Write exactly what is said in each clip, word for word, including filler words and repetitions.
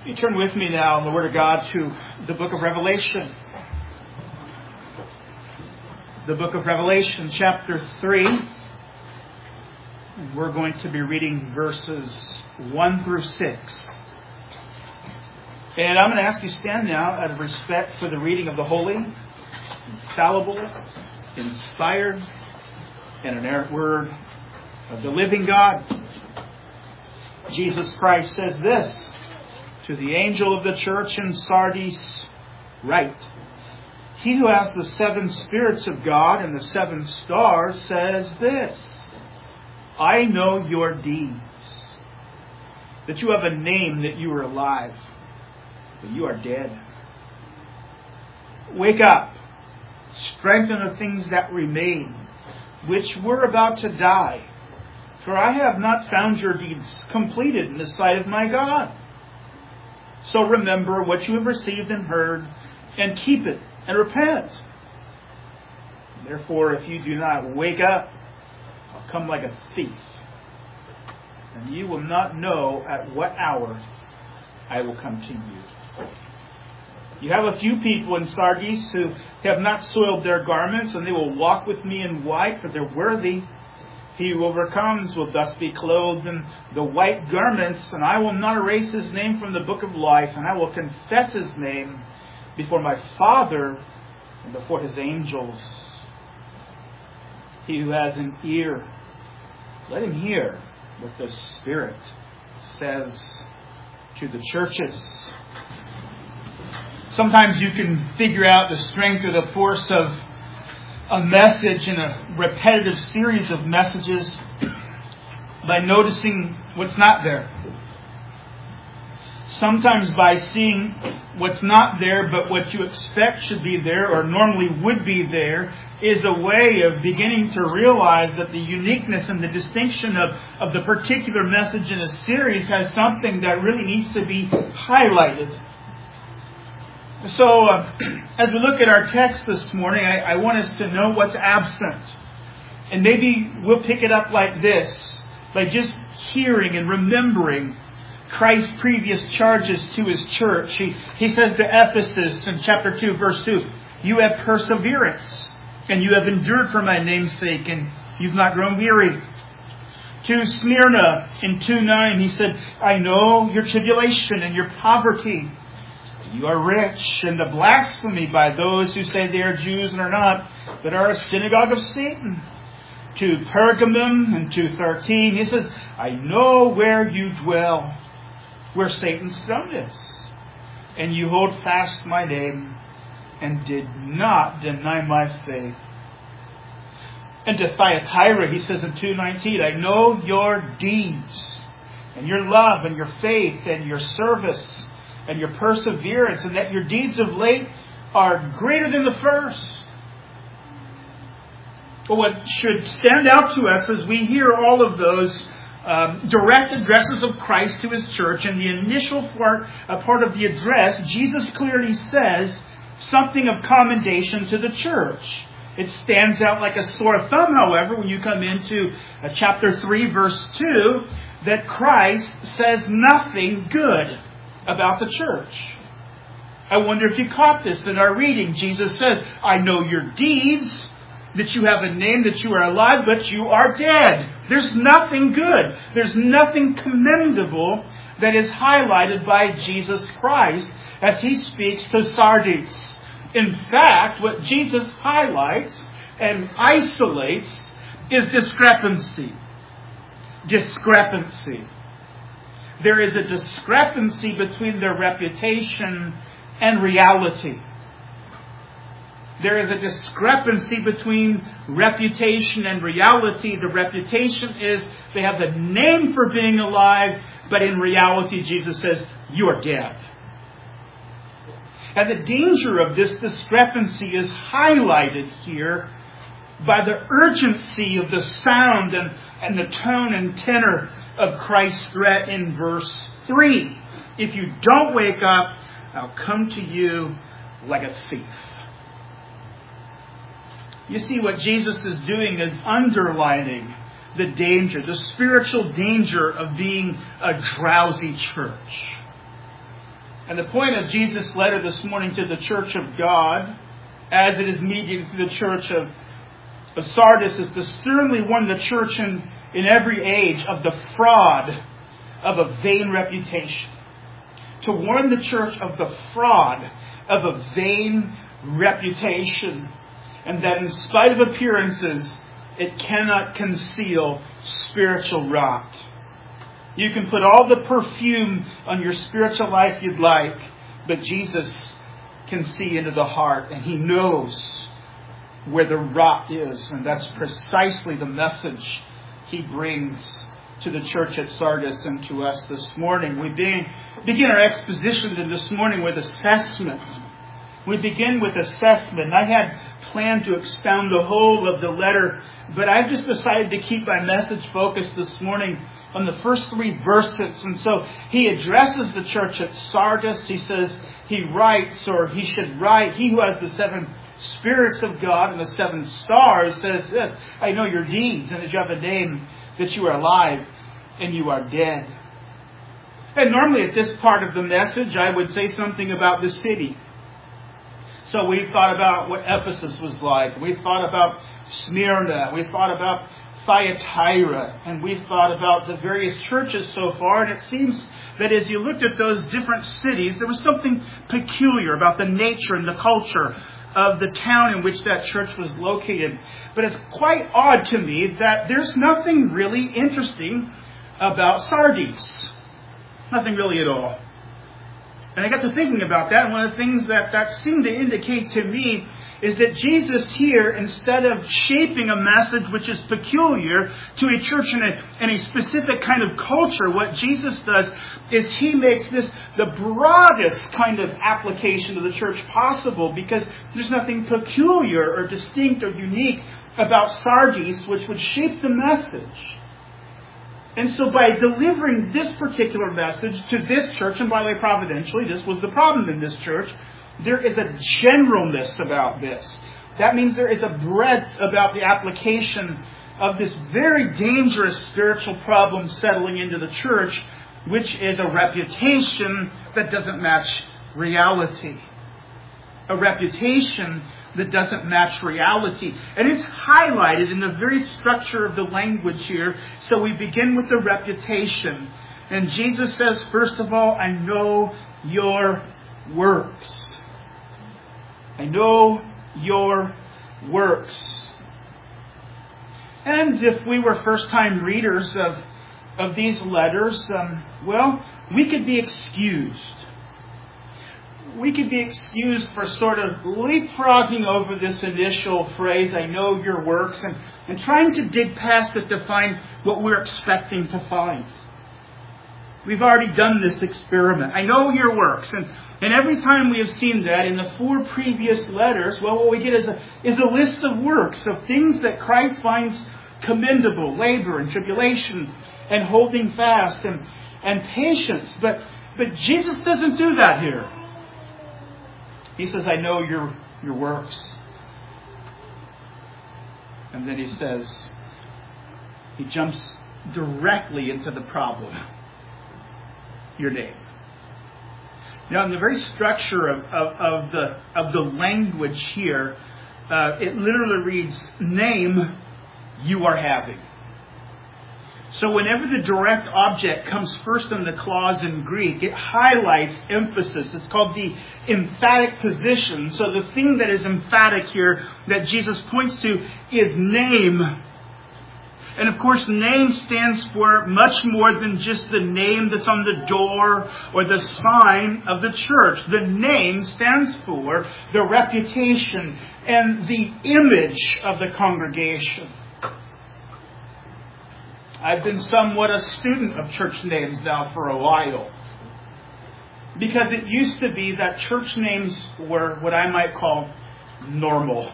You turn with me now in the Word of God to the book of Revelation. The book of Revelation, chapter three. And we're going to be reading verses one through six. And I'm going to ask you to stand now out of respect for the reading of the holy, infallible, inspired, and inerrant Word of the living God. Jesus Christ says this: to the angel of the church in Sardis, write, he who has the seven spirits of God and the seven stars says this: I know your deeds, that you have a name, that you are alive, but you are dead. Wake up, strengthen the things that remain, which were about to die. For I have not found your deeds completed in the sight of my God. So remember what you have received and heard, and keep it, and repent. Therefore, if you do not wake up, I'll come like a thief, and you will not know at what hour I will come to you. You have a few people in Sardis who have not soiled their garments, and they will walk with me in white, for they're worthy. He who overcomes will thus be clothed in the white garments, and I will not erase his name from the book of life, and I will confess his name before my Father and before his angels. He who has an ear, let him hear what the Spirit says to the churches. Sometimes you can figure out the strength or the force of a message in a repetitive series of messages by noticing what's not there. Sometimes by seeing what's not there, but what you expect should be there or normally would be there, is a way of beginning to realize that the uniqueness and the distinction of, of the particular message in a series has something that really needs to be highlighted. So, uh, as we look at our text this morning, I, I want us to know what's absent. And maybe we'll pick it up like this, by just hearing and remembering Christ's previous charges to His church. He, he says to Ephesus in chapter two, verse two, you have perseverance, and you have endured for my name's sake, and you've not grown weary. To Smyrna in two nine, he said, I know your tribulation and your poverty. You are rich, and the blasphemy by those who say they are Jews and are not, but are a synagogue of Satan. To Pergamum in two thirteen, he says, I know where you dwell, where Satan's throne is, and you hold fast my name, and did not deny my faith. And to Thyatira, he says in two nineteen, I know your deeds, and your love, and your faith, and your service, and your perseverance, and that your deeds of late are greater than the first. But what should stand out to us as we hear all of those um, direct addresses of Christ to His church, and the initial part, uh, part of the address, Jesus clearly says something of commendation to the church. It stands out like a sore thumb, however, when you come into uh, chapter three, verse two, that Christ says nothing good about the church. I wonder if you caught this in our reading. Jesus says, I know your deeds, that you have a name, that you are alive, but you are dead. There's nothing good. There's nothing commendable that is highlighted by Jesus Christ as He speaks to Sardis. In fact, what Jesus highlights and isolates is discrepancy. Discrepancy. There is a discrepancy between their reputation and reality. There is a discrepancy between reputation and reality. The reputation is they have the name for being alive, but in reality, Jesus says, you are dead. And the danger of this discrepancy is highlighted here by the urgency of the sound and, and the tone and tenor of Christ's threat in verse three. If you don't wake up, I'll come to you like a thief. You see, what Jesus is doing is underlining the danger, the spiritual danger of being a drowsy church. And the point of Jesus' letter this morning to the church of God, as it is mediated through the church of, of Sardis, is to sternly warn the church in, in every age of the fraud of a vain reputation. To warn the church of the fraud of a vain reputation. And that in spite of appearances, it cannot conceal spiritual rot. You can put all the perfume on your spiritual life you'd like, but Jesus can see into the heart, and He knows where the rot is. And that's precisely the message He brings to the church at Sardis and to us this morning. We begin, begin our exposition this morning with assessment. We begin with assessment. I had planned to expound the whole of the letter, but I've just decided to keep my message focused this morning on the first three verses. And so he addresses the church at Sardis. He says he writes, or he should write, he who has the seven spirits of God and the seven stars says this: I know your deeds, and that you have a name, that you are alive and you are dead. And normally at this part of the message, I would say something about the city. So we thought about what Ephesus was like. We thought about Smyrna. We thought about Thyatira. And we thought about the various churches so far. And it seems that as you looked at those different cities, there was something peculiar about the nature and the culture of the town in which that church was located. But it's quite odd to me that there's nothing really interesting about Sardis. Nothing really at all. And I got to thinking about that, and one of the things that that seemed to indicate to me is that Jesus here, instead of shaping a message which is peculiar to a church in a, in a specific kind of culture, what Jesus does is He makes this the broadest kind of application to the church possible, because there's nothing peculiar or distinct or unique about Sardis which would shape the message. And so by delivering this particular message to this church, and by the way, providentially, this was the problem in this church, there is a generalness about this. That means there is a breadth about the application of this very dangerous spiritual problem settling into the church, which is a reputation that doesn't match reality. A reputation that doesn't match reality. And it's highlighted in the very structure of the language here. So we begin with the reputation. And Jesus says, first of all, I know your works. I know your works. And if we were first-time readers of, of these letters, um, well, we could be excused. We could be excused for sort of leapfrogging over this initial phrase, I know your works, and, and trying to dig past it to find what we're expecting to find. We've already done this experiment. I know your works. And, and every time we have seen that in the four previous letters, well, what we get is a, is a list of works, of things that Christ finds commendable: labor and tribulation and holding fast and, and patience. But, but Jesus doesn't do that here. He says, I know your, your works. And then he says, he jumps directly into the problem. Your name. Now, in the very structure of, of, of, the, of the language here, uh, it literally reads, name you are having. So whenever the direct object comes first in the clause in Greek, it highlights emphasis. It's called the emphatic position. So the thing that is emphatic here that Jesus points to is name. And of course, name stands for much more than just the name that's on the door or the sign of the church. The name stands for the reputation and the image of the congregation. I've been somewhat a student of church names now for a while. Because it used to be that church names were what I might call normal.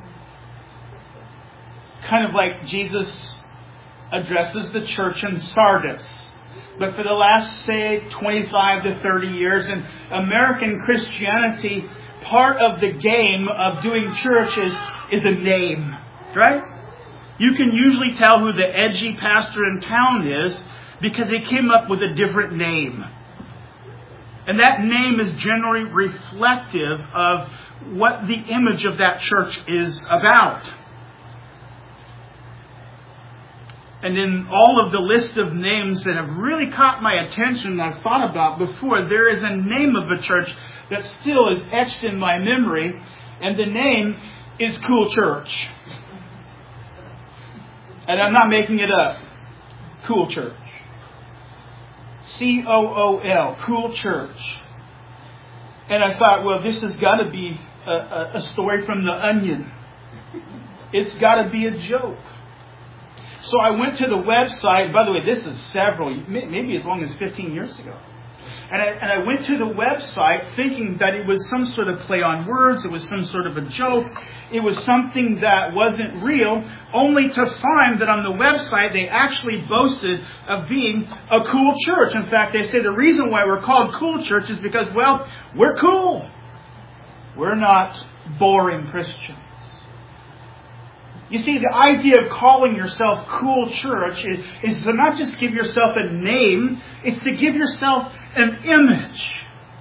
Kind of like Jesus addresses the church in Sardis. But for the last, say, twenty-five to thirty years in American Christianity, part of the game of doing church is, is a name. Right? You can usually tell who the edgy pastor in town is because they came up with a different name. And that name is generally reflective of what the image of that church is about. And in all of the list of names that have really caught my attention and I've thought about before, there is a name of a church that still is etched in my memory, and the name is Cool Church. And I'm not making it up. Cool Church. C O O L. Cool Church. And I thought, well, this has got to be a, a, a story from The Onion. It's got to be a joke. So I went to the website. By the way, this is several, maybe as long as fifteen years ago. And I, and I went to the website thinking that it was some sort of play on words. It was some sort of a joke. It was something that wasn't real, only to find that on the website they actually boasted of being a cool church. In fact, they say the reason why we're called Cool Church is because, well, we're cool. We're not boring Christians. You see, the idea of calling yourself Cool Church is, is to not just give yourself a name, it's to give yourself an image.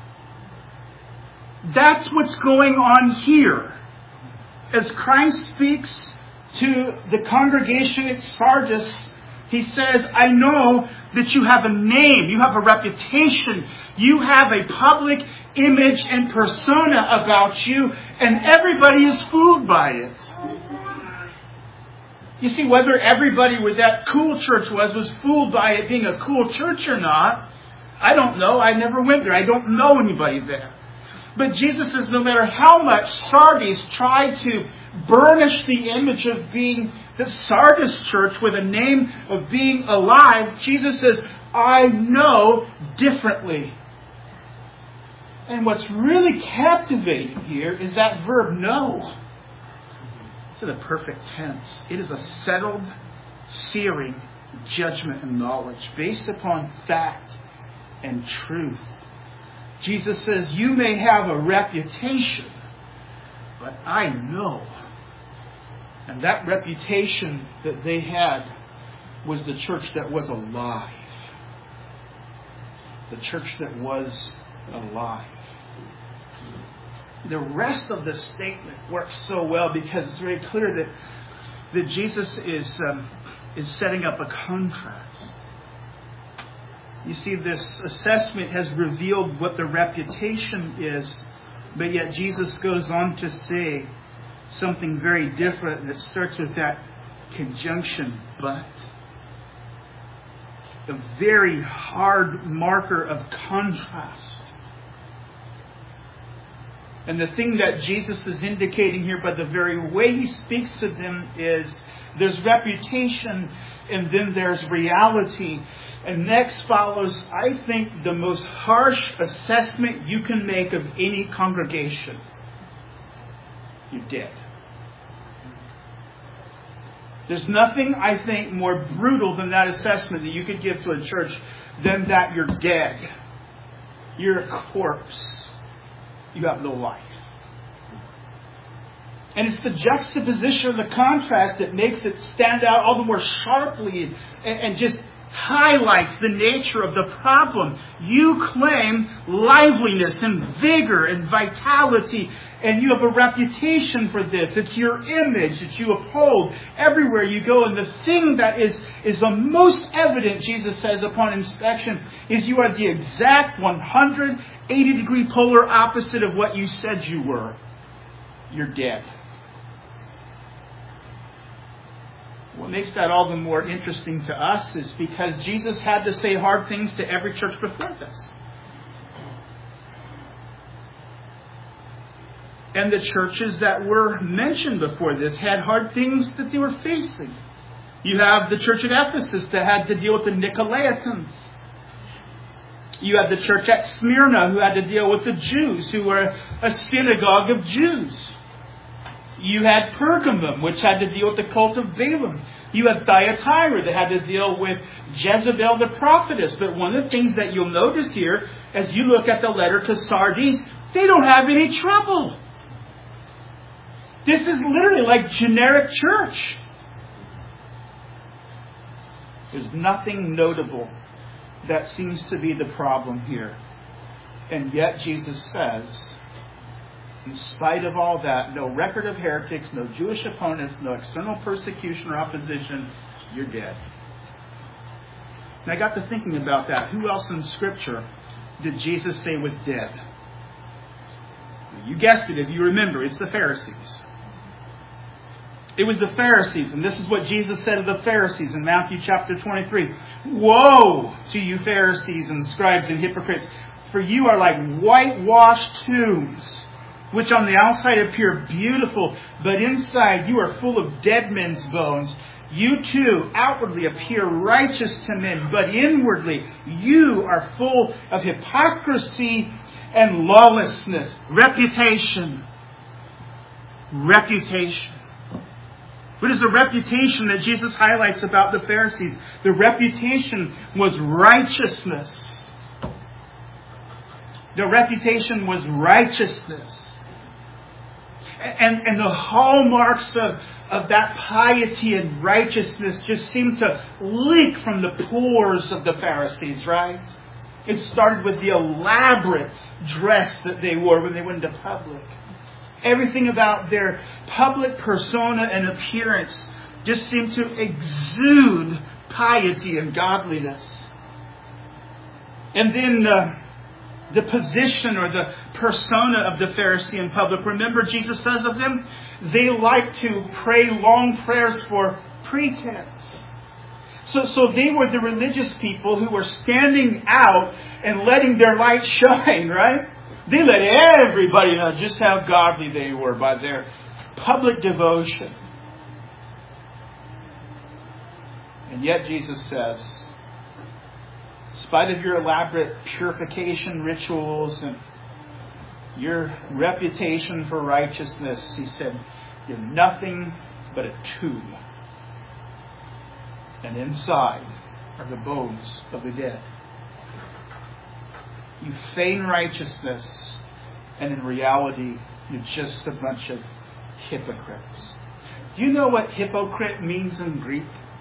That's what's going on here. As Christ speaks to the congregation at Sardis, He says, I know that you have a name, you have a reputation, you have a public image and persona about you, and everybody is fooled by it. You see, whether everybody with that cool church was, was fooled by it being a cool church or not, I don't know. I never went there. I don't know anybody there. But Jesus says no matter how much Sardis tried to burnish the image of being the Sardis church with a name of being alive, Jesus says, I know differently. And what's really captivating here is that verb know. It's in the perfect tense. It is a settled, searing judgment and knowledge based upon fact and truth. Jesus says, you may have a reputation, but I know. And that reputation that they had was the church that was alive. The church that was alive. The rest of the statement works so well because it's very clear that, that Jesus is, um, is setting up a contrast. You see, this assessment has revealed what the reputation is, but yet Jesus goes on to say something very different that starts with that conjunction, but. A very hard marker of contrast. And the thing that Jesus is indicating here by the very way He speaks to them is there's reputation and then there's reality. And next follows, I think, the most harsh assessment you can make of any congregation. You're dead. There's nothing, I think, more brutal than that assessment that you could give to a church than that you're dead. You're a corpse. You have no life. And it's the juxtaposition, the contrast that makes it stand out all the more sharply and, and just highlights the nature of the problem. You claim liveliness and vigor and vitality, and you have a reputation for this. It's your image that you uphold everywhere you go. And the thing that is, is the most evident, Jesus says, upon inspection, is you are the exact one hundred eighty degree polar opposite of what you said you were. You're dead. What makes that all the more interesting to us is because Jesus had to say hard things to every church before this. And the churches that were mentioned before this had hard things that they were facing. You have the church at Ephesus that had to deal with the Nicolaitans. You have the church at Smyrna who had to deal with the Jews, who were a synagogue of Jews. You had Pergamum, which had to deal with the cult of Balaam. You had Thyatira that had to deal with Jezebel the prophetess. But one of the things that you'll notice here, as you look at the letter to Sardis, they don't have any trouble. This is literally like generic church. There's nothing notable that seems to be the problem here. And yet Jesus says, in spite of all that, no record of heretics, no Jewish opponents, no external persecution or opposition, you're dead. And I got to thinking about that. Who else in Scripture did Jesus say was dead? You guessed it if you remember. It's the Pharisees. It was the Pharisees. And this is what Jesus said of the Pharisees in Matthew chapter twenty-three. Woe to you Pharisees and scribes and hypocrites, for you are like whitewashed tombs, which on the outside appear beautiful, but inside you are full of dead men's bones. You too outwardly appear righteous to men, but inwardly you are full of hypocrisy and lawlessness. Reputation. Reputation. What is the reputation that Jesus highlights about the Pharisees? The reputation was righteousness. The reputation was righteousness. And, and the hallmarks of, of that piety and righteousness just seemed to leak from the pores of the Pharisees, right? It started with the elaborate dress that they wore when they went into public. Everything about their public persona and appearance just seemed to exude piety and godliness. And then uh, the position or the persona of the Pharisee in public. Remember, Jesus says of them, they like to pray long prayers for pretense. So, so they were the religious people who were standing out and letting their light shine, right? They let everybody know just how godly they were by their public devotion. And yet Jesus says, in spite of your elaborate purification rituals and your reputation for righteousness, he said, you're nothing but a tomb. And inside are the bones of the dead. You feign righteousness, and in reality, you're just a bunch of hypocrites. Do you know what hypocrite means in Greek?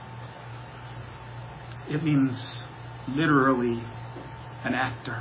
It means literally an actor.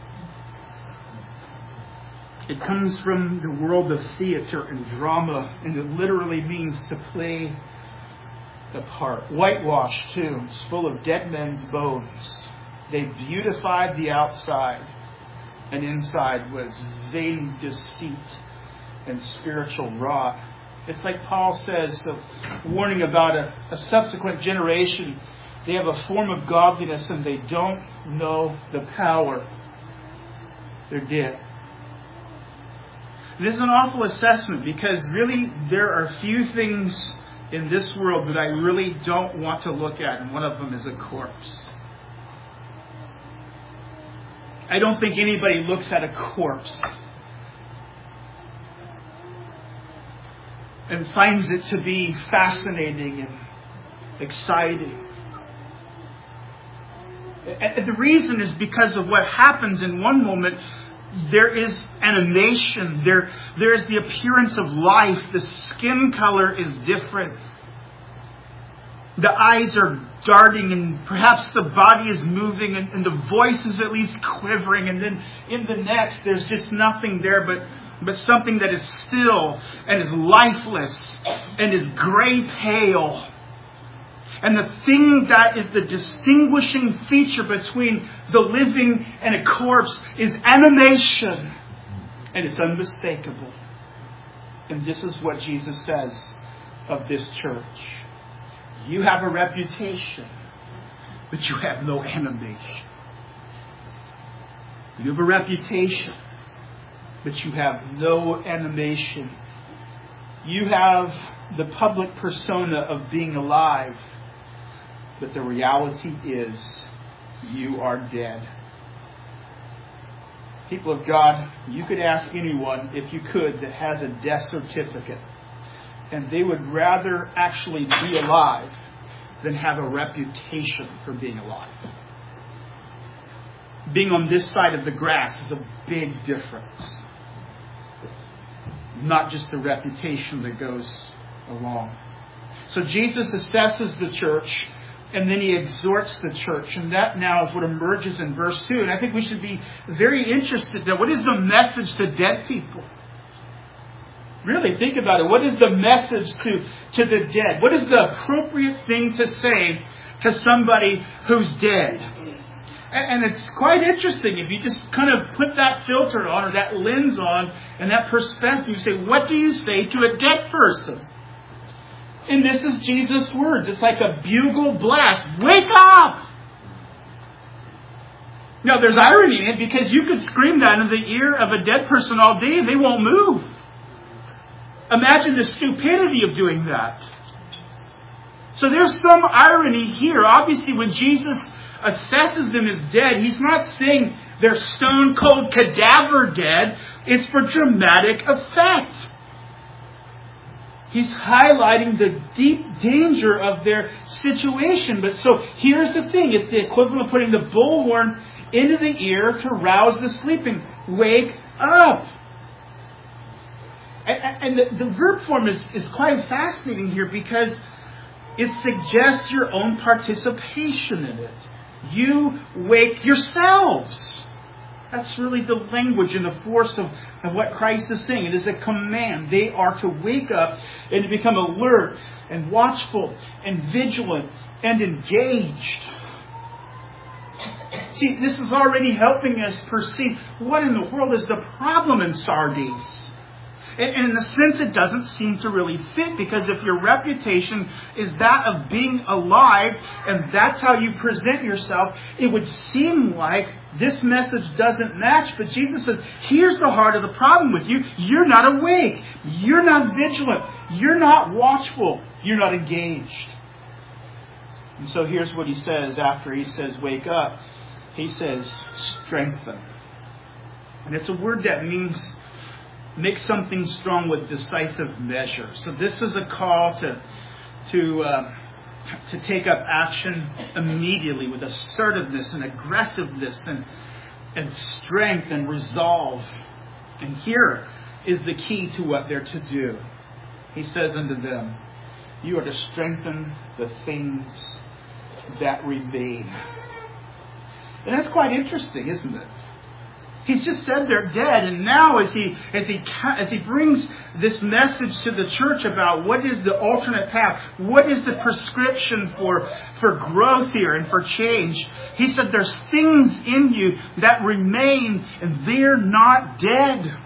It comes from the world of theater and drama, and it literally means to play the part. Whitewashed tombs full of dead men's bones. They beautified the outside, and inside was vain deceit and spiritual rot. It's like Paul says, of warning about a, a subsequent generation. They have a form of godliness and they don't know the power. They're dead. This is an awful assessment because really there are few things in this world that I really don't want to look at, and one of them is a corpse. I don't think anybody looks at a corpse and finds it to be fascinating and exciting. And the reason is because of what happens in one moment. There is animation. There, there is the appearance of life. The skin color is different. The eyes are darting and perhaps the body is moving and, and the voice is at least quivering. And then in the next, there's just nothing there but, but something that is still and is lifeless and is gray pale. And the thing that is the distinguishing feature between the living and a corpse is animation. And it's unmistakable. And this is what Jesus says of this church. You have a reputation, but you have no animation. You have a reputation, but you have no animation. You have the public persona of being alive, but the reality is you are dead. People of God, you could ask anyone, if you could, that has a death certificate, and they would rather actually be alive than have a reputation for being alive. Being on this side of the grass is a big difference. Not just the reputation that goes along. So Jesus assesses the church And then he exhorts the church. And that now is what emerges in verse two. And I think we should be very interested in what is the message to dead people? Really, think about it. What is the message to, to the dead? What is the appropriate thing to say to somebody who's dead? And, and it's quite interesting if you just kind of put that filter on or that lens on and that perspective. You say, what do you say to a dead person? And this is Jesus' words. It's like a bugle blast. Wake up! Now, there's irony in it because you could scream that in the ear of a dead person all day and they won't move. Imagine the stupidity of doing that. So there's some irony here. Obviously, when Jesus assesses them as dead, he's not saying they're stone cold cadaver dead. It's for dramatic effect. He's highlighting the deep danger of their situation. But so here's the thing. It's the equivalent of putting the bullhorn into the ear to rouse the sleeping. Wake up. And the, the verb form is, is quite fascinating here because it suggests your own participation in it. You wake yourselves. That's really the language and the force of, of what Christ is saying. It is a command. They are to wake up and to become alert and watchful and vigilant and engaged. See, this is already helping us perceive what in the world is the problem in Sardis. And in a sense, it doesn't seem to really fit, because if your reputation is that of being alive and that's how you present yourself, it would seem like this message doesn't match. But Jesus says, here's the heart of the problem with you. You're not awake. You're not vigilant. You're not watchful. You're not engaged. And so here's what he says after he says, wake up. He says, strengthen. And it's a word that means make something strong with decisive measure. So this is a call to to uh, to take up action immediately with assertiveness and aggressiveness and and strength and resolve. And here is the key to what they're to do. He says unto them, you are to strengthen the things that remain. And that's quite interesting, isn't it? He's just said they're dead, and now as he as he as he brings this message to the church about what is the alternate path, what is the prescription for for growth here and for change, he said there's things in you that remain, and they're not dead.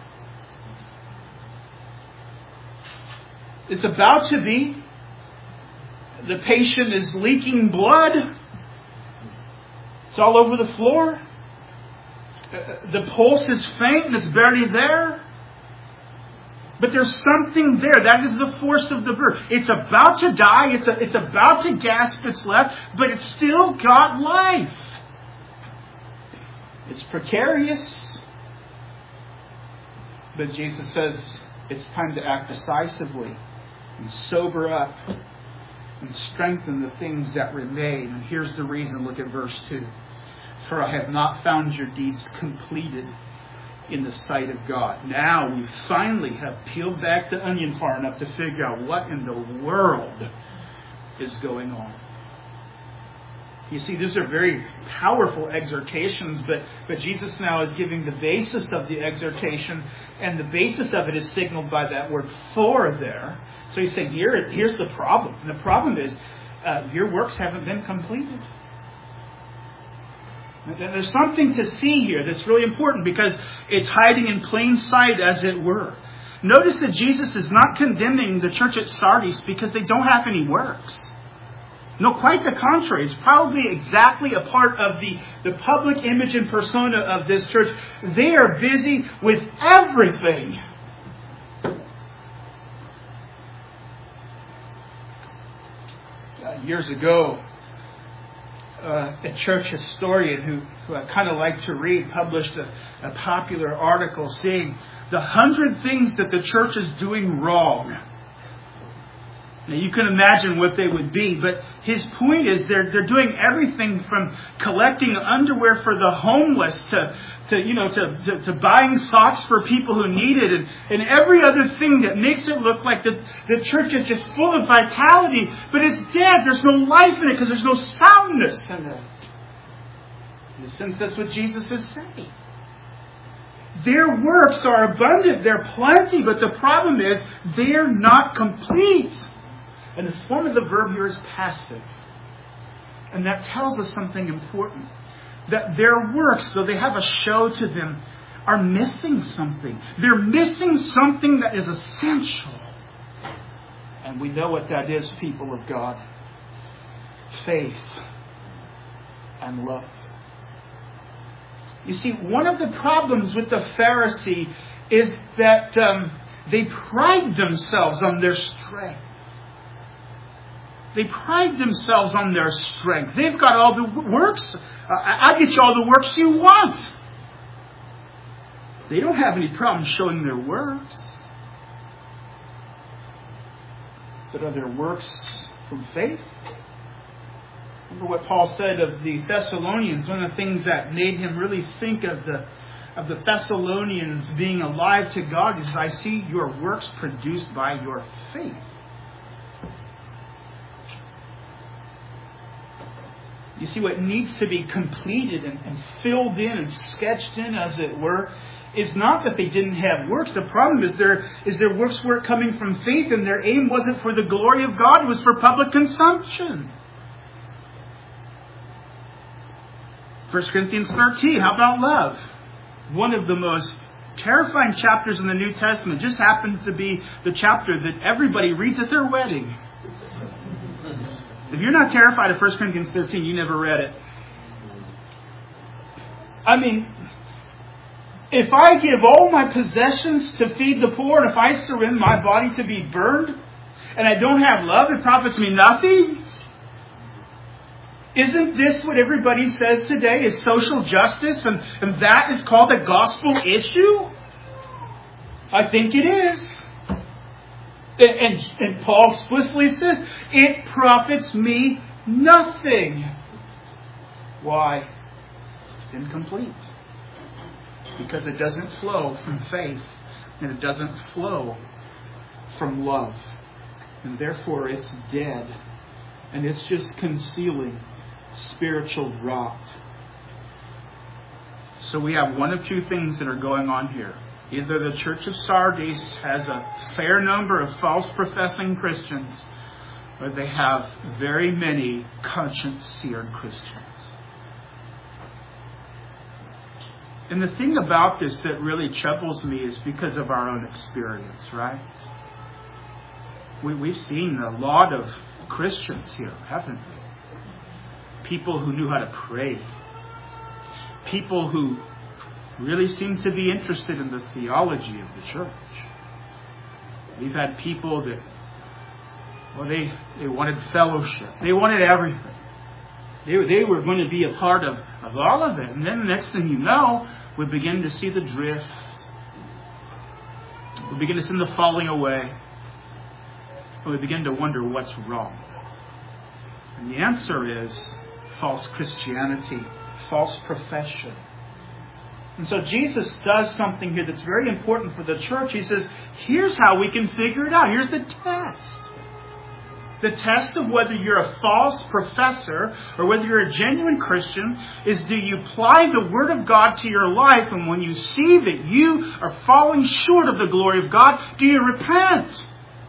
It's about to be. The patient is leaking blood. It's all over the floor. The pulse is faint and it's barely there. But there's something there. That is the force of the verb. It's about to die. It's, a, it's about to gasp its last. But it's still got life. It's precarious. But Jesus says it's time to act decisively and sober up and strengthen the things that remain. And here's the reason. Look at verse two. For I have not found your deeds completed in the sight of God. Now we finally have peeled back the onion far enough to figure out what in the world is going on. You see, these are very powerful exhortations, but, but Jesus now is giving the basis of the exhortation, and the basis of it is signaled by that word for there. So he's saying, Here, here's the problem. And the problem is, uh, your works haven't been completed. There's something to see here that's really important because it's hiding in plain sight, as it were. Notice that Jesus is not condemning the church at Sardis because they don't have any works. No, quite the contrary. It's probably exactly a part of the, the public image and persona of this church. They are busy with everything. Uh, years ago, Uh, a church historian who, who I kind of like to read published a, a popular article saying the hundred things that the church is doing wrong. Now you can imagine what they would be, but his point is they're they're doing everything from collecting underwear for the homeless to to you know to, to, to buying socks for people who need it, and, and every other thing that makes it look like the, the church is just full of vitality, but it's dead. There's no life in it because there's no soundness in it. In a sense, that's what Jesus is saying. Their works are abundant, they're plenty, but the problem is they're not complete. And the form of the verb here is passive. And that tells us something important. That their works, though they have a show to them, are missing something. They're missing something that is essential. And we know what that is, people of God. Faith and love. You see, one of the problems with the Pharisee is that um, they pride themselves on their strength. They pride themselves on their strength. They've got all the works. Uh, I'll get you all the works you want. They don't have any problem showing their works. But are their works from faith? Remember what Paul said of the Thessalonians. One of the things that made him really think of the of the Thessalonians being alive to God is, I see your works produced by your faith. You see, what needs to be completed and, and filled in and sketched in, as it were, is not that they didn't have works. The problem is their, is their works weren't coming from faith, and their aim wasn't for the glory of God. It was for public consumption. First Corinthians thirteen, how about love? One of the most terrifying chapters in the New Testament just happens to be the chapter that everybody reads at their wedding. If you're not terrified of First Corinthians thirteen, you never read it. I mean, if I give all my possessions to feed the poor, and if I surrender my body to be burned, and I don't have love, it profits me nothing. Isn't this what everybody says today is social justice, and, and that is called a gospel issue? I think it is. And, and, and Paul explicitly says, it profits me nothing. Why? It's incomplete. Because it doesn't flow from faith, and it doesn't flow from love. And therefore it's dead. And it's just concealing spiritual rot. So we have one of two things that are going on here. Either the church of Sardis has a fair number of false professing Christians, or they have very many conscience-seared Christians. And the thing about this that really troubles me is because of our own experience, right? We, we've seen a lot of Christians here, haven't we? People who knew how to pray. People who really seem to be interested in the theology of the church. We've had people that, well, they, they wanted fellowship. They wanted everything. They, they were going to be a part of, of all of it. And then the next thing you know, we begin to see the drift. We begin to see the falling away. And we begin to wonder what's wrong. And the answer is false Christianity, false profession. And so Jesus does something here that's very important for the church. He says, here's how we can figure it out. Here's the test. The test of whether you're a false professor or whether you're a genuine Christian is, do you apply the Word of God to your life? And when you see that you are falling short of the glory of God, do you repent?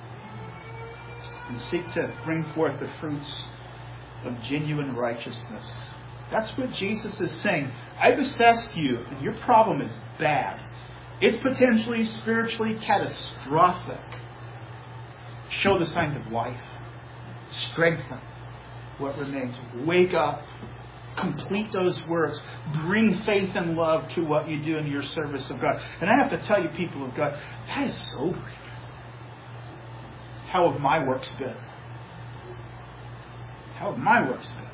And seek to bring forth the fruits of genuine righteousness. That's what Jesus is saying. I've assessed you, and your problem is bad. It's potentially spiritually catastrophic. Show the signs of life. Strengthen what remains. Wake up. Complete those works. Bring faith and love to what you do in your service of God. And I have to tell you, people of God, that is sobering. How have my works been? How have my works been?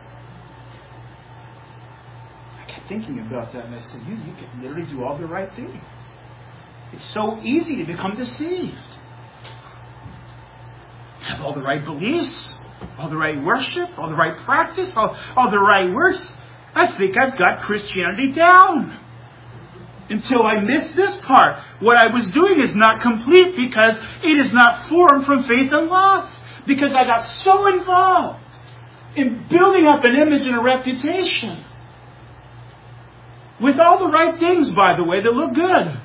I kept thinking about that, and I said, you, you can literally do all the right things. It's so easy to become deceived. Have all the right beliefs, all the right worship, all the right practice, all, all the right works. I think I've got Christianity down. Until I missed this part. What I was doing is not complete because it is not formed from faith and love. Because I got so involved in building up an image and a reputation. With all the right things, by the way, that look good.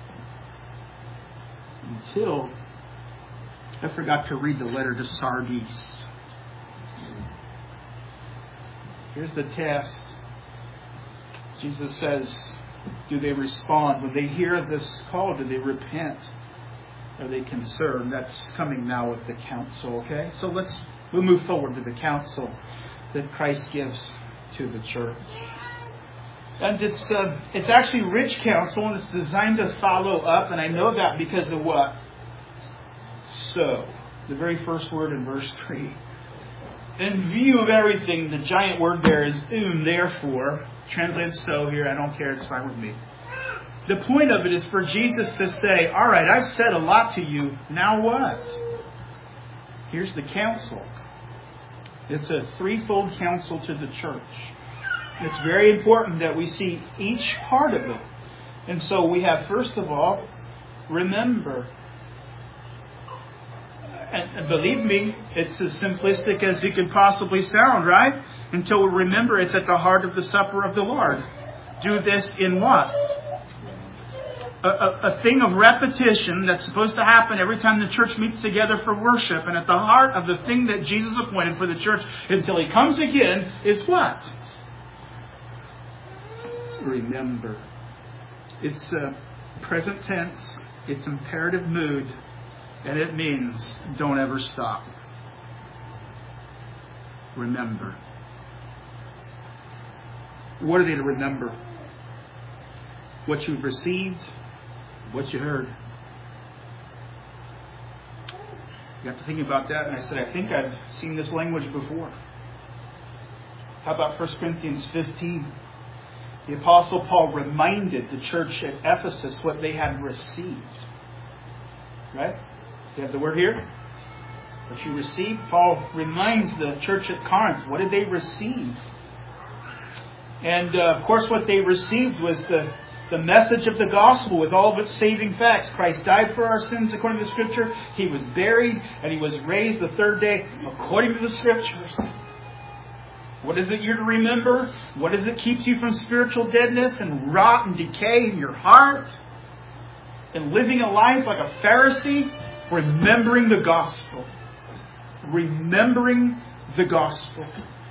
Until I forgot to read the letter to Sardis. Here's the test. Jesus says, do they respond? When they hear this call, do they repent? Are they concerned? That's coming now with the counsel, okay? So let's we'll move forward to the counsel that Christ gives to the church. And it's uh, it's actually rich counsel, and it's designed to follow up, and I know that because of what? So, the very first word in verse three. In view of everything, the giant word there is um, therefore. Translated so here, I don't care, it's fine with me. The point of it is for Jesus to say, all right, I've said a lot to you, now what? Here's the counsel. It's a threefold counsel to the church. It's very important that we see each part of it. And so we have, first of all, remember. And believe me, it's as simplistic as it could possibly sound, right? Until we remember it's at the heart of the supper of the Lord. Do this in what? A, a, a thing of repetition that's supposed to happen every time the church meets together for worship. And at the heart of the thing that Jesus appointed for the church until He comes again is what? Remember. It's a present tense. It's imperative mood. And it means don't ever stop. Remember. What are they to remember? What you've received, what you heard. You got to think about that, and I said, I think I've seen this language before. How about First Corinthians fifteen? The Apostle Paul reminded the church at Ephesus what they had received. Right? You have the word here? What you received. Paul reminds the church at Corinth, what did they receive? And uh, of course what they received was the, the message of the gospel with all of its saving facts. Christ died for our sins according to the Scripture. He was buried and He was raised the third day according to the Scriptures. What is it you're to remember? What is it keeps you from spiritual deadness and rot and decay in your heart? And living a life like a Pharisee? Remembering the gospel. Remembering the gospel.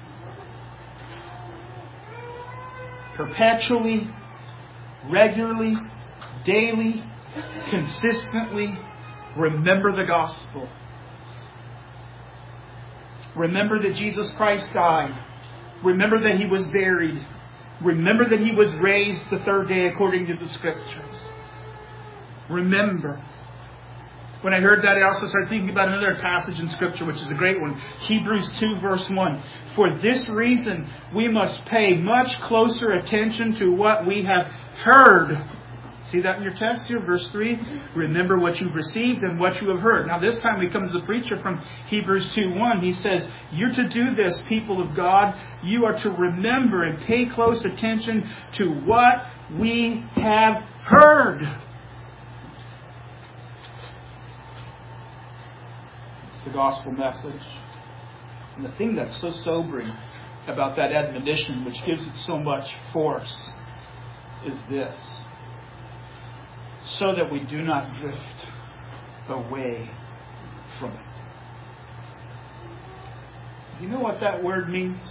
Perpetually, regularly, daily, consistently, remember the gospel. Remember that Jesus Christ died. Remember that He was buried. Remember that He was raised the third day according to the Scriptures. Remember. When I heard that, I also started thinking about another passage in Scripture, which is a great one. Hebrews two, verse one. For this reason, we must pay much closer attention to what we have heard. See that in your text here, verse three? Remember what you've received and what you have heard. Now this time we come to the preacher from Hebrews two, one. He says, you're to do this, people of God. You are to remember and pay close attention to what we have heard. The gospel message. And the thing that's so sobering about that admonition, which gives it so much force, is this. So that we do not drift away from it. You know what that word means?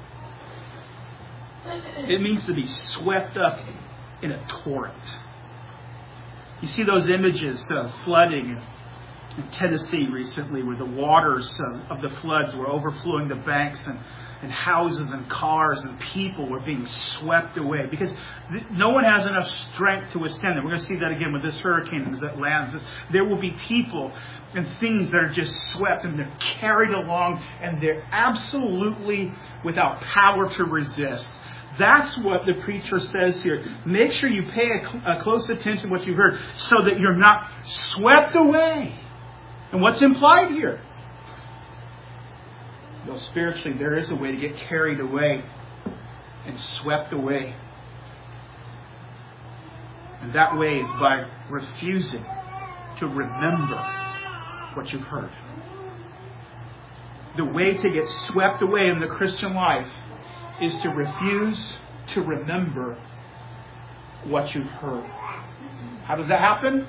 It means to be swept up in a torrent. You see those images of flooding in Tennessee recently, where the waters of, of the floods were overflowing the banks, and, and houses and cars and people were being swept away because th- no one has enough strength to withstand them. We're going to see that again with this hurricane as it lands. There will be people and things that are just swept and they're carried along, and they're absolutely without power to resist. That's what the preacher says here. Make sure you pay a, cl- a close attention to what you've heard so that you're not swept away. And what's implied here? So spiritually, there is a way to get carried away and swept away. And that way is by refusing to remember what you've heard. The way to get swept away in the Christian life is to refuse to remember what you've heard. How does that happen?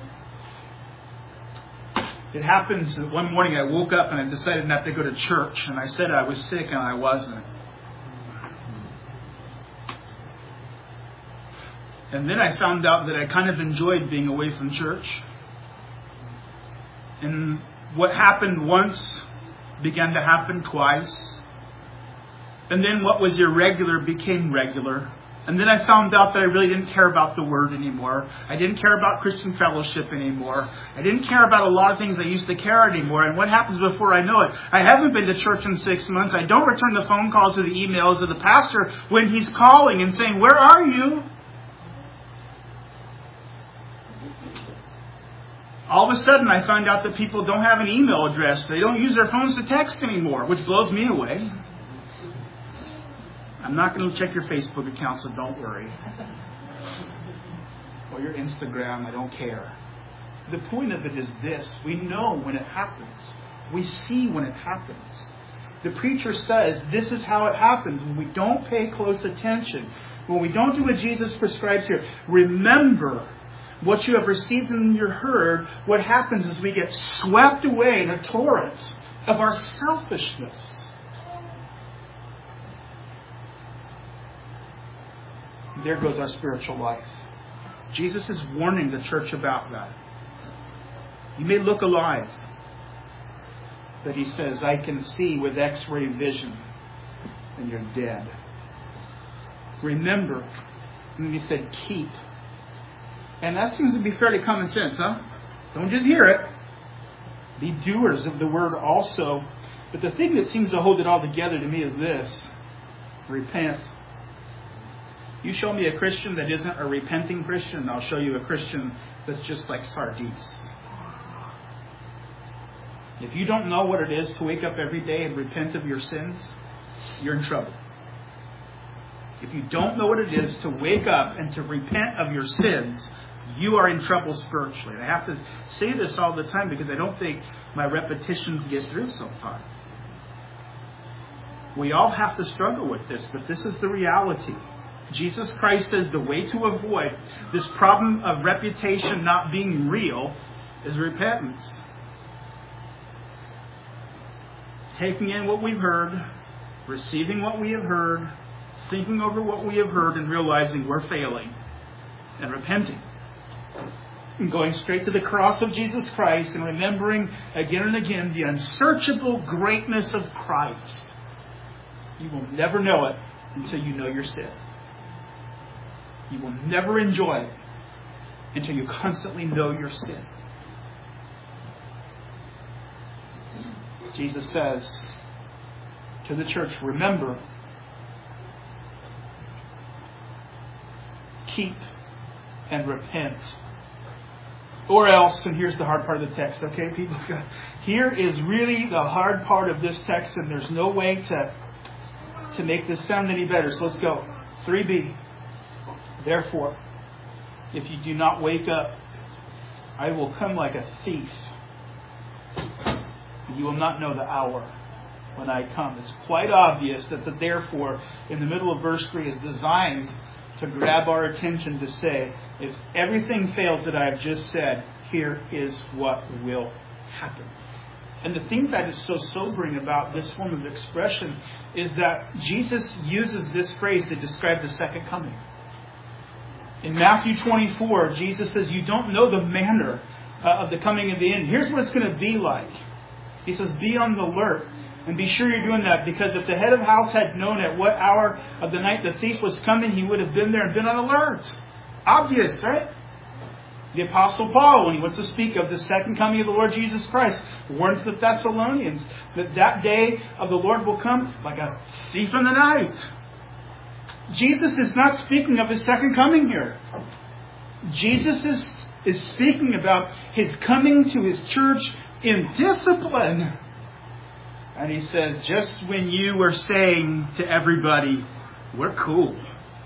It happens that one morning I woke up and I decided not to go to church. And I said I was sick and I wasn't. And then I found out that I kind of enjoyed being away from church. And what happened once began to happen twice. And then what was irregular became regular. And then I found out that I really didn't care about the Word anymore. I didn't care about Christian fellowship anymore. I didn't care about a lot of things I used to care anymore. And what happens before I know it? I haven't been to church in six months. I don't return the phone calls or the emails of the pastor when he's calling and saying, "Where are you?" All of a sudden, I find out that people don't have an email address. They don't use their phones to text anymore, which blows me away. I'm not going to check your Facebook account, so don't worry. Or your Instagram, I don't care. The point of it is this. We know when it happens. We see when it happens. The preacher says this is how it happens when we don't pay close attention. When we don't do what Jesus prescribes here. Remember what you have received and you heard. What happens is we get swept away in a torrent of our selfishness. There goes our spiritual life. Jesus is warning the church about that. You may look alive, but he says, I can see with X-ray vision, and you're dead. Remember, and he said, keep. And that seems to be fairly common sense, huh? Don't just hear it. Be doers of the word also. But the thing that seems to hold it all together to me is this. Repent. You show me a Christian that isn't a repenting Christian, and I'll show you a Christian that's just like Sardis. If you don't know what it is to wake up every day and repent of your sins, you're in trouble. If you don't know what it is to wake up and to repent of your sins, you are in trouble spiritually. And I have to say this all the time because I don't think my repetitions get through sometimes. We all have to struggle with this, but this is the reality. Jesus Christ says the way to avoid this problem of reputation not being real is repentance. Taking in what we've heard, receiving what we have heard, thinking over what we have heard and realizing we're failing and repenting. And going straight to the cross of Jesus Christ and remembering again and again the unsearchable greatness of Christ. You will never know it until you know your sin. You will never enjoy it until you constantly know your sin. Jesus says to the church, remember, keep, and repent. Or else, and here's the hard part of the text, okay, people? Here is really the hard part of this text, and there's no way to, to make this sound any better. So let's go. three B. Therefore, if you do not wake up, I will come like a thief. You will not know the hour when I come. It's quite obvious that the therefore in the middle of verse three is designed to grab our attention to say, if everything fails that I have just said, here is what will happen. And the thing that is so sobering about this form of expression is that Jesus uses this phrase to describe the second coming. In Matthew twenty-four, Jesus says, you don't know the manner uh, of the coming of the end. Here's what it's going to be like. He says, be on the alert. And be sure you're doing that, because if the head of the house had known at what hour of the night the thief was coming, he would have been there and been on alert. Obvious, right? The Apostle Paul, when he wants to speak of the second coming of the Lord Jesus Christ, warns the Thessalonians that that day of the Lord will come like a thief in the night. Jesus is not speaking of his second coming here. Jesus is, is speaking about his coming to his church in discipline. And he says, just when you were saying to everybody, we're cool,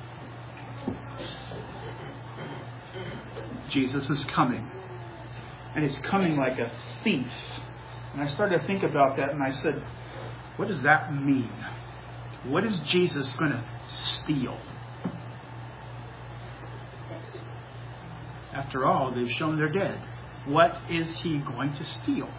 Jesus is coming. And he's coming like a thief. And I started to think about that, and I said, what does that mean? What is Jesus going to steal? After all, they've shown they're dead. What is he going to steal?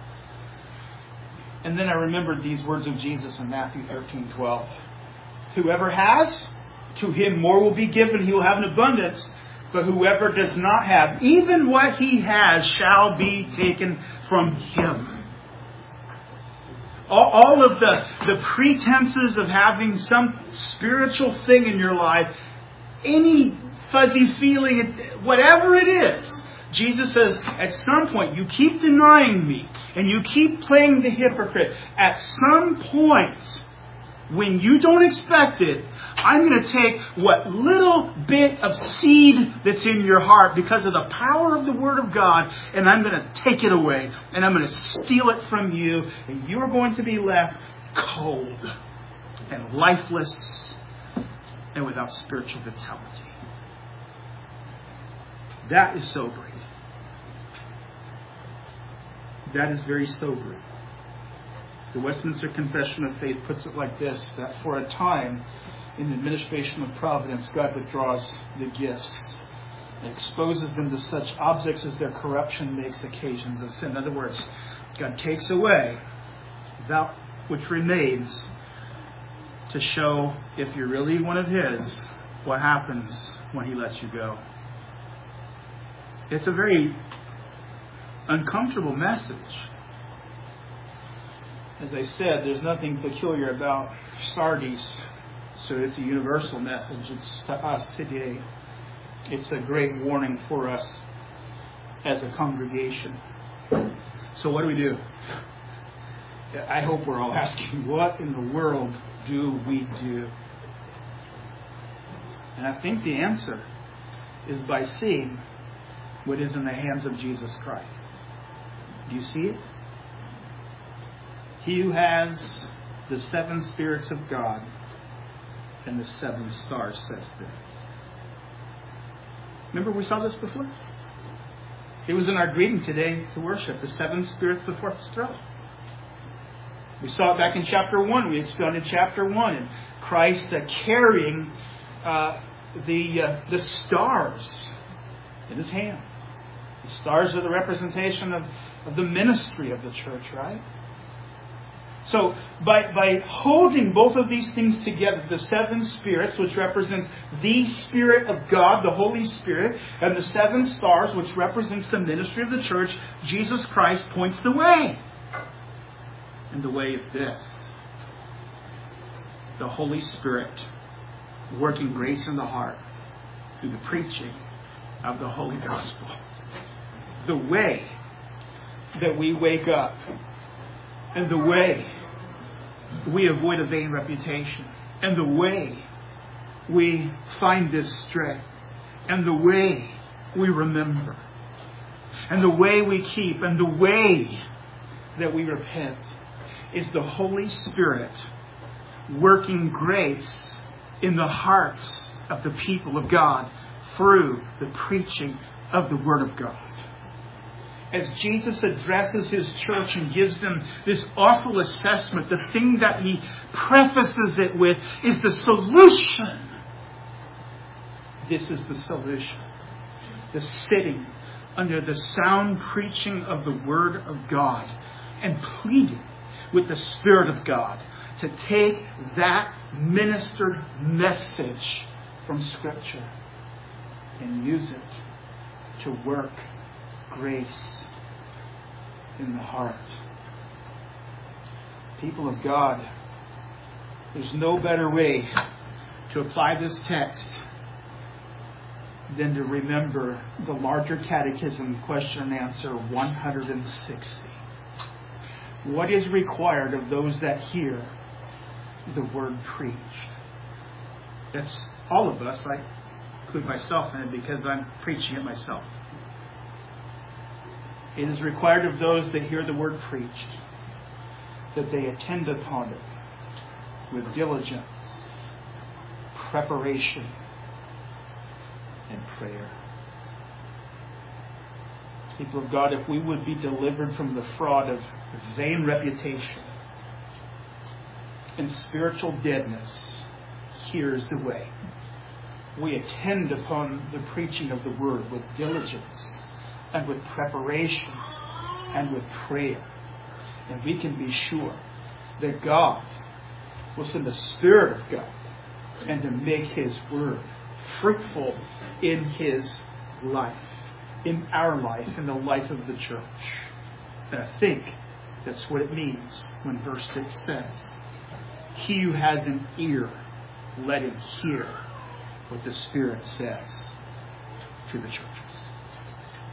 And then I remembered these words of Jesus in Matthew thirteen twelve. Whoever has, to him more will be given. He will have an abundance. But whoever does not have, even what he has shall be taken from him. All, all of the, the pretenses of having some spiritual thing in your life, any fuzzy feeling, whatever it is, Jesus says, at some point, you keep denying me and you keep playing the hypocrite. At some point, when you don't expect it, I'm going to take what little bit of seed that's in your heart because of the power of the Word of God, and I'm going to take it away, and I'm going to steal it from you, and you're going to be left cold and lifeless and without spiritual vitality. That is sobering. That is very sobering. The Westminster Confession of Faith puts it like this, that for a time, in the administration of providence, God withdraws the gifts and exposes them to such objects as their corruption makes occasions of sin. In other words, God takes away that which remains to show if you're really one of His, what happens when He lets you go. It's a very uncomfortable message. As I said, there's nothing peculiar about Sardis, so it's a universal message. It's to us today. It's a great warning for us as a congregation. So what do we do? I hope we're all asking, what in the world do we do? And I think the answer is by seeing what is in the hands of Jesus Christ. Do you see it? He who has the seven spirits of God and the seven stars says there. Remember we saw this before? It was in our greeting today to worship, the seven spirits before His throne. We saw it back in chapter one. We explained in chapter one. And Christ uh, carrying uh, the, uh, the stars in His hand. The stars are the representation of, of the ministry of the church, right? So, by, by holding both of these things together, the seven spirits, which represents the Spirit of God, the Holy Spirit, and the seven stars, which represents the ministry of the church, Jesus Christ points the way. And the way is this. The Holy Spirit working grace in the heart through the preaching of the Holy Gospel. The way that we wake up and the way we avoid a vain reputation, and the way we find this strength, and the way we remember, and the way we keep, and the way that we repent is the Holy Spirit working grace in the hearts of the people of God through the preaching of the Word of God. As Jesus addresses His church and gives them this awful assessment, the thing that He prefaces it with is the solution. This is the solution. The sitting under the sound preaching of the Word of God and pleading with the Spirit of God to take that ministered message from Scripture and use it to work grace in the heart. People of God, there's no better way to apply this text than to remember the larger catechism question and answer one hundred sixty. What is required of those that hear the word preached? That's all of us. I include myself in it because I'm preaching it myself. It is required of those that hear the word preached that they attend upon it with diligence, preparation, and prayer. People of God, if we would be delivered from the fraud of vain reputation and spiritual deadness, here's the way. We attend upon the preaching of the Word with diligence and with preparation and with prayer. And we can be sure that God will send the Spirit of God and to make His Word fruitful in His life, in our life, in the life of the church. And I think that's what it means when verse six says, he who has an ear, let him hear what the Spirit says to the churches.